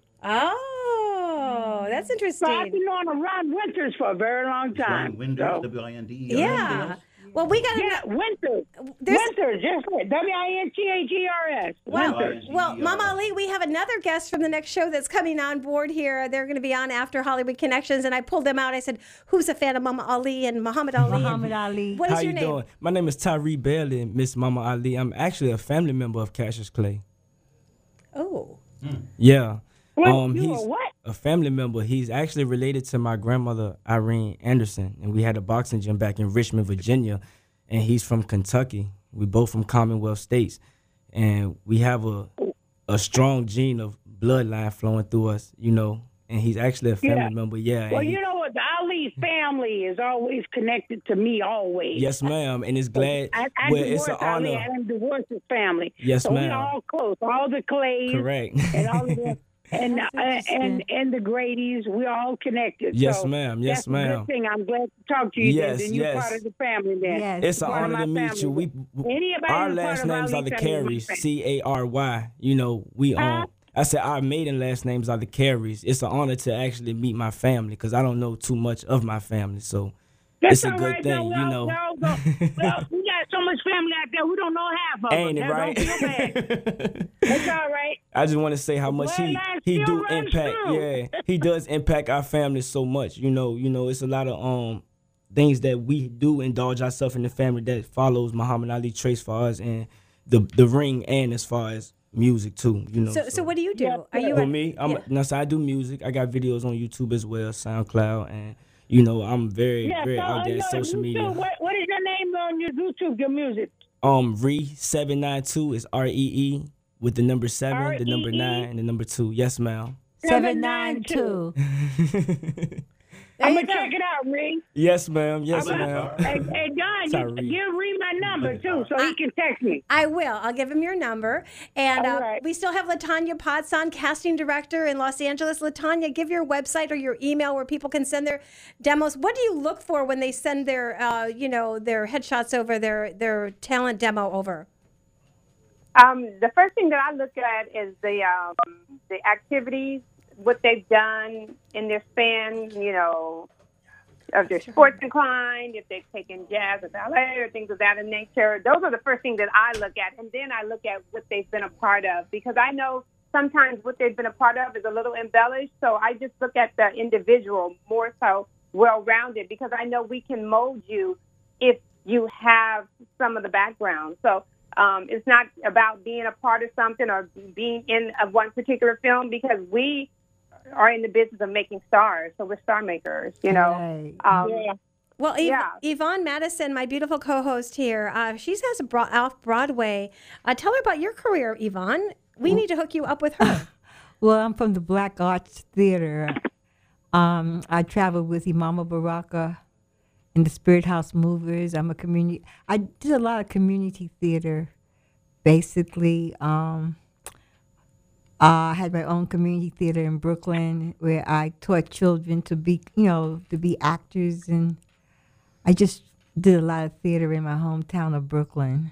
Oh, that's So I've interesting. been knowing Ron Winters for a very long time. Ron Winders, So- W I N D E R S. Yeah. Well, we got Yeah, Winters. There's- Winters, just like W I N T H E R S. Well, Winters. well, Mama Ali, we have another guest from the next show that's coming on board here. They're going to be on after Hollywood Connections, and I pulled them out. I said, "Who's a fan of Mama Ali and Muhammad Ali?" Muhammad Ali. What is How your you name? doing? My name is Tyree Bailey, Miss Mama Ali. I'm actually a family member of Cassius Clay. Oh. Yeah. What? Um, You a he's what? a family member. He's actually related to my grandmother, Irene Anderson, and we had a boxing gym back in Richmond, Virginia, and he's from Kentucky. We both from Commonwealth states, and we have a a strong gene of bloodline flowing through us, you know. And he's actually a family Yeah. member. Yeah. Well, and he- you know what? The Ali family is always connected to me, always. yes, ma'am. And it's glad. I, I well, it's divorced an Ali. honor. I didn't divorce his family. Yes, so we ma'am. all close. All the Clays. Correct. And all of the and, uh, That's and and the Grady's, we're all connected. Yes, so ma'am. Yes, that's a ma'am. good thing. I'm glad to talk to you. Yes, then, then you're yes. part of the family. Then Yes. It's an Part of honor my to meet family. you. We Anybody our who's part last of names Ali are the family is my Carries, family. C A R Y. You know, we um. Huh? I said our maiden last names are the Carries. It's an honor to actually meet my family because I don't know too much of my family, so That's it's a all good right, thing, though. you Well, know. well, well, well, we got so much family out there. We don't know half of Ain't it them. Now, right? Don't feel bad. It's all right. I just want to say how much he Bloodline he still do runs impact. through. Yeah, he does impact our family so much. You know, you know, it's a lot of um things that we do indulge ourselves in the family that follows Muhammad Ali trace for us and the the ring and as far as music too. You know. So, so what do you do? Are you For a- me, I'm yeah. no, so I do music. I got videos on YouTube as well, SoundCloud, and you know I'm very Yeah, very so, out there uh, in no, social YouTube, media. What, what is your name on your YouTube? Your music? Um, Re seven nine two is R E E with the number seven, the number R E E? nine, and the number two. Yes, ma'am. Seven nine two. I'm gonna check it out, Ree. Yes, ma'am. Yes, I'm ma'am. gonna- Hey, hey, Don, you, Tyree. give Ree my number too, so he can text me. I will. I'll give him your number. And All uh, right. we still have Latanya Potts on, casting director in Los Angeles. Latanya, give your website or your email where people can send their demos. What do you look for when they send their, uh, you know, their headshots over, their their talent demo over? Um, the first thing that I look at is the um, the activities, what they've done in their span, you know, of their sports inclined, if they've taken jazz or ballet or things of that nature. Those are the first things that I look at, and then I look at what they've been a part of, because I know sometimes what they've been a part of is a little embellished. So I just look at the individual more so well-rounded, because I know we can mold you if you have some of the background. So um, it's not about being a part of something or being in a one particular film, because we are in the business of making stars. So we're star makers, you know. Right. Um, Yeah. Well, Yv- Yeah. Yvonne Madison, my beautiful co-host here, uh, she has a bro- off Broadway. Uh, tell her about your career, Yvonne. We need to hook you up with her. Well, I'm from the Black Arts Theater. Um, I traveled with Imama Baraka in the Spirit House Movers. I'm a community. I did a lot of community theater, basically. Um, uh, I had my own community theater in Brooklyn where I taught children to be, you know, to be actors, and I just did a lot of theater in my hometown of Brooklyn.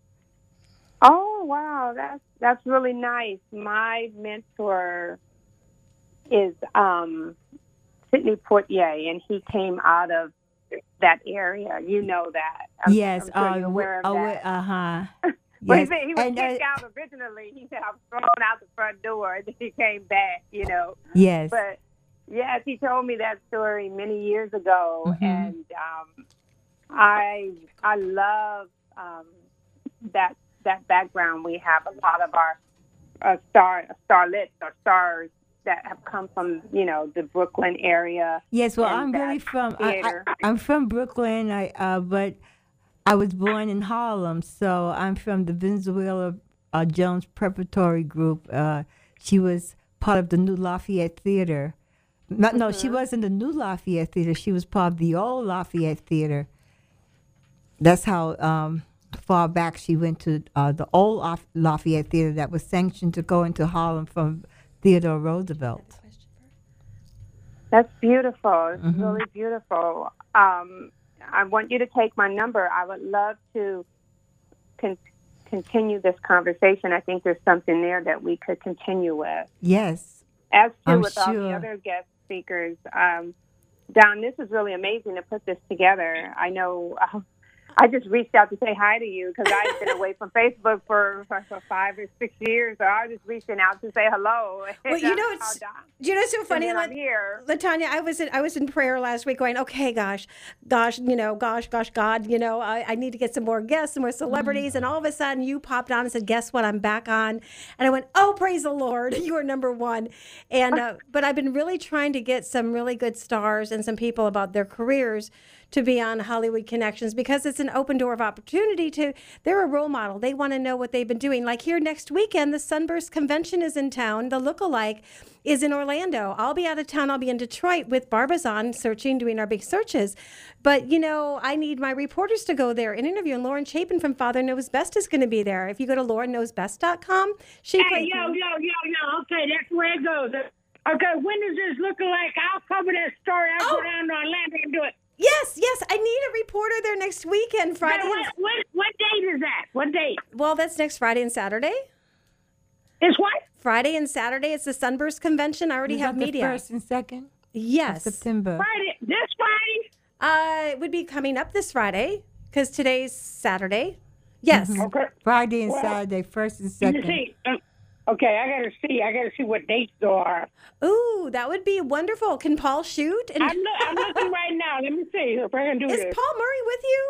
Oh, wow. That's that's really nice. My mentor is um, Sidney Poitier, and he came out of that area. You know that. I'm, yes. I'm sure uh, you're aware of uh, that. Uh-huh. Well, Yes. he said he was And, kicked uh, out originally. He said, I was thrown out the front door, and then he came back, you know. Yes. But, yes, he told me that story many years ago, Mhm. and um, I I love um, that that background we have. A lot of our uh, star starlets or stars that have come from, you know, the Brooklyn area. Yes, well, and I'm really that from I, I, theater. I'm from Brooklyn. I uh, but I was born in Harlem, so I'm from the Venezuela uh, Jones Preparatory Group. Uh, she was part of the New Lafayette Theater. No, no, she wasn't the New Lafayette Theater. She was part of the old Lafayette Theater. That's how um, far back she went to uh, the old Laf- Lafayette Theater that was sanctioned to go into Harlem from Theodore Roosevelt. That's beautiful. It's Mhm. really beautiful. Um, I want you to take my number. I would love to con- continue this conversation. I think there's something there that we could continue with. Yes. As to I'm with all the sure. other guest speakers. Um, Don, this is really amazing to put this together. I know uh, I just reached out to say hi to you because I've been away from Facebook for, for, for five or six years. So I was just reaching out to say hello. Well, you know, it's you know, it's so funny. And then I'm Lat- here. Latanya, I was in I was in prayer last week, going, okay, gosh, gosh, you know, gosh, gosh, God, you know, I, I need to get some more guests, some more celebrities, Mm-hmm. and all of a sudden, you popped on and said, guess what? I'm back on, and I went, oh, praise the Lord, you are number one. And uh, but I've been really trying to get some really good stars and some people about their careers to be on Hollywood Connections, because it's an open door of opportunity to, they're a role model. They want to know what they've been doing. Like here next weekend, the Sunburst Convention is in town. The Lookalike is in Orlando. I'll be out of town. I'll be in Detroit with Barbizon searching, doing our big searches. But, you know, I need my reporters to go there and interview. And Lauren Chapin from Father Knows Best is going to be there. If you go to lauren knows best dot com, she Hey, plays. yo, yo, yo, yo. Okay, that's where it goes. Okay, when does this look like? I'll cover that story. I'll Oh. go down to Orlando and do it. Yes, yes. I need a reporter there next weekend, Friday. Now, and- what, what, what date is that? What date? Well, that's next Friday and Saturday. It's what? Friday and Saturday. It's the Sunburst Convention. I already Is have that the media. first and second? Yes. Of September. Friday. This Friday? Uh, it would be coming up this Friday because today's Saturday. Yes. Mhm. Okay. Friday and Well, Saturday, first and Let me second. see. Um, okay, I gotta see. I gotta see what dates there are. Ooh, that would be wonderful. Can Paul shoot? And I'm, look, I'm looking right now. Let me see if I can do is this. Paul Murray with you?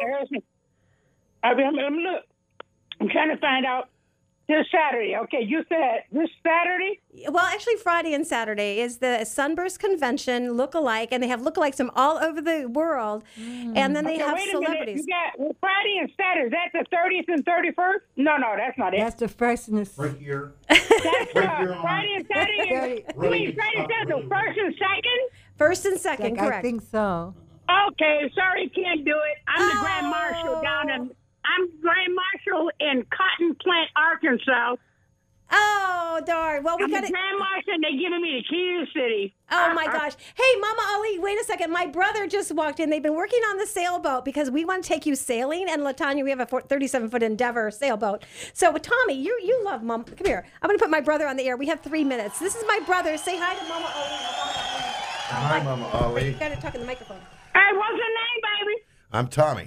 I'm, I'm, I'm look. I'm trying to find out this Saturday. Okay, you said this Saturday. Well, actually, Friday and Saturday is the Sunburst Convention lookalike, and they have lookalikes from all over the world. And then they Okay, have wait a minute. celebrities. You got well, Friday and Saturday. Is that the thirtieth and thirty-first? No, no, that's not it. That's the first and the Right here. That's right uh, here on- Friday and Saturday. You Really mean Friday and good Saturday, stuff, first and second? First and second, Like, I correct. think so. Okay, sorry, can't do it. I'm the Grand Marshal down in. I'm Grand Marshal in Cotton Plant, Arkansas. Oh, darn. Well, we I'm got the to. Grand Marshal, and they're giving me the key to the city. Oh my gosh. Hey, Mama Ali, wait a second. My brother just walked in. They've been working on the sailboat because we want to take you sailing. And Latanya, we have a thirty-seven foot Endeavor sailboat. So, Tommy, you you love Mom. Come here. I'm going to put my brother on the air. We have three minutes. This is my brother. Say hi to Mama Ali. Hi, Mama Ali. You got to talk in the microphone. Hey, what I'm Tommy.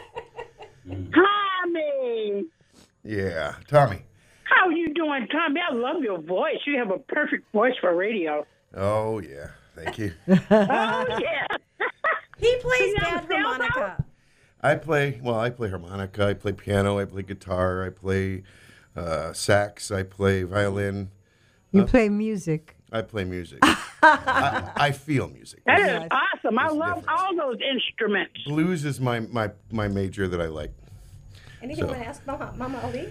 Tommy. Yeah, Tommy. How are you doing, Tommy? I love your voice. You have a perfect voice for radio. Oh, yeah. Thank you. Oh, yeah. He plays You bad have a cell harmonica. I play, well, I play harmonica, I play piano, I play guitar, I play uh, sax, I play violin. You Uh, play music. I play music. I, I feel music. That is awesome. I love all those instruments. Blues is my, my, my major that I like. Anything So- you want to ask Mama, Mama Ali?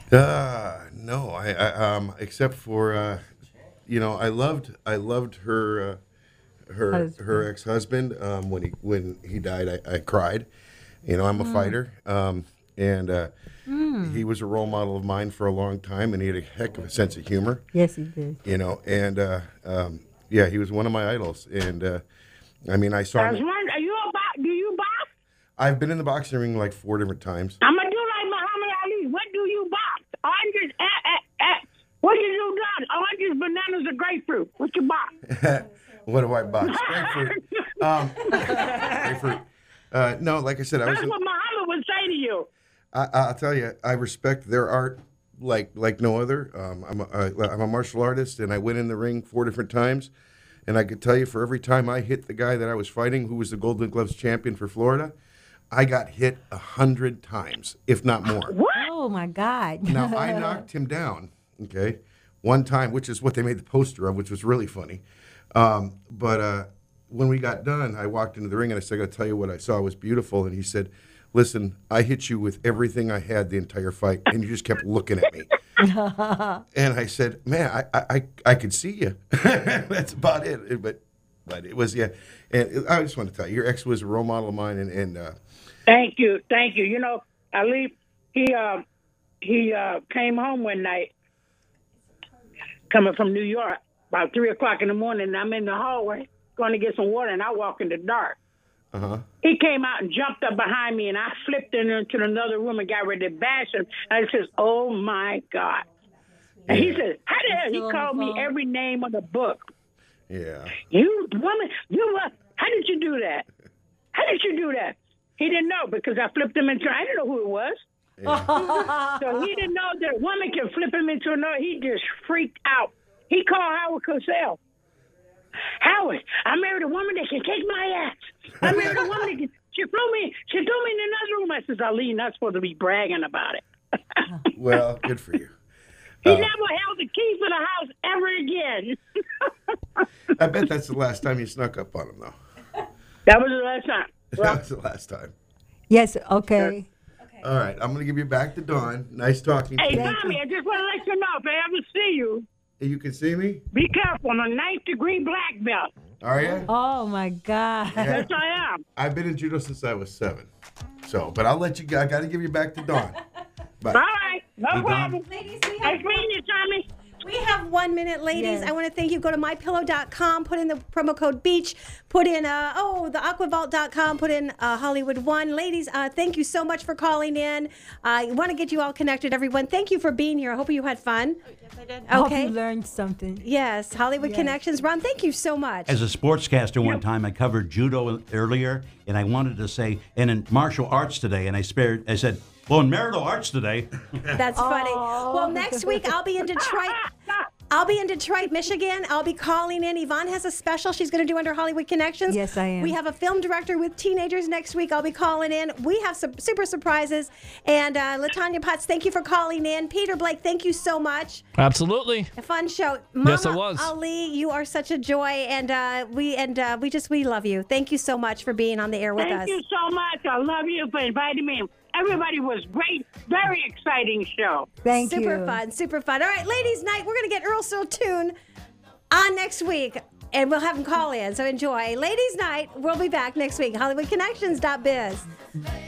Uh, no, I, I um, except for, uh, you know, I loved, I loved her, uh, her, Husband. her ex-husband. Um, when he, when he died, I, I cried. You know, I'm a Mm. fighter. Um, and uh, Mm. he was a role model of mine for a long time, and he had a heck of a sense of humor. Yes, he did. You know, and uh, um, yeah, he was one of my idols. And uh, I mean, I saw I was him. wondering, are you a box? Do you box? I've been in the boxing ring like four different times. I'm gonna do like Muhammad Ali. What do you box? Oranges, eh, eh, eh. What do you do? Oranges, bananas, or grapefruit? What you box? What do I box? Grapefruit. Um, grapefruit. Uh, no, like I said, I was. That's In, what Muhammad would say to you. I, I'll tell you, I respect their art like like no other. Um, I'm a, I, I'm a martial artist, and I went in the ring four different times, and I could tell you, for every time I hit the guy that I was fighting, who was the Golden Gloves champion for Florida, I got hit a hundred times, if not more. Oh my God! Now I knocked him down, okay, one time, which is what they made the poster of, which was really funny. Um, but uh, when we got done, I walked into the ring and I said, "I got to tell you what I saw was beautiful." And he said, "Listen, I hit you with everything I had the entire fight, and you just kept looking at me." And I said, "Man, I I, I, I could see you." That's about it. But but it was yeah. And I just want to tell you, your ex was a role model of mine, and and uh, Thank you, thank you. You know, Ali, he uh, he uh, came home one night, coming from New York, about three o'clock in the morning. And I'm in the hallway going to get some water, and I walk in the dark. uh huh. He came out and jumped up behind me, and I flipped into another room and got ready to bash him. And I says, "Oh my God!" And he said, "How the hell?" He called me every name on the book. Yeah. You woman, you uh, how did you do that? How did you do that? He didn't know because I flipped him into. I didn't know who it was. So he didn't know that a woman can flip him into another. He just freaked out. He called Howard Cosell. Howard, I married a woman that can kick my ass. I married a woman that can. She threw me. She threw me in another room. I says, Ali, you're not supposed to be bragging about it. Well, good for you. He Uh, never held the key for the house ever again. I bet that's the last time you snuck up on him, though. That was the last time. That was the last time. Yes. Okay. All right, I'm going to give you back to Dawn. Nice talking Hey, to you. Tommy, I just want to let you know if I ever see you, You can see me? be careful. I'm a ninth degree black belt. Are you? Oh my God! Yes, I am. I've been in judo since I was seven. So, but I'll let you go. I got to give you back to Dawn. Bye. All right, no Hey, Dawn. problem. Ladies, we Nice have, meeting you, Tommy. we have one minute, ladies. Yes. I want to thank you. Go to my pillow dot com, put in the promo code BEACH, put in, uh, oh, the aquavault dot com, put in uh, Hollywood One. Ladies, uh, thank you so much for calling in. I want to get you all connected, everyone. Thank you for being here. I hope you had fun. Yes, I did. I hope Okay. you learned something. Yes, Hollywood Yes. Connections. Ron, thank you so much. As a sportscaster one time, I covered judo earlier, and I wanted to say, and in martial arts today, and I spared, I said, well, in marital arts today. That's funny. Well, next week I'll be in Detroit. I'll be in Detroit, Michigan. I'll be calling in. Yvonne has a special she's going to do under Hollywood Connections. Yes, I am. We have a film director with teenagers next week. I'll be calling in. We have some super surprises. And uh, Latanya Potts, thank you for calling in. Peter Blake, thank you so much. Absolutely. A fun show. Mama Yes, it was. Ali, you are such a joy, and uh, we and uh, we just we love you. Thank you so much for being on the air with Thank us. you so much. I love you for inviting me. Everybody was great. Very exciting show. Thank super you. Super fun, super fun. All right, ladies' night. We're gonna get Earl Tune on next week, and we'll have him call in. So enjoy. Ladies' night. We'll be back next week. Hollywood Connections dot biz.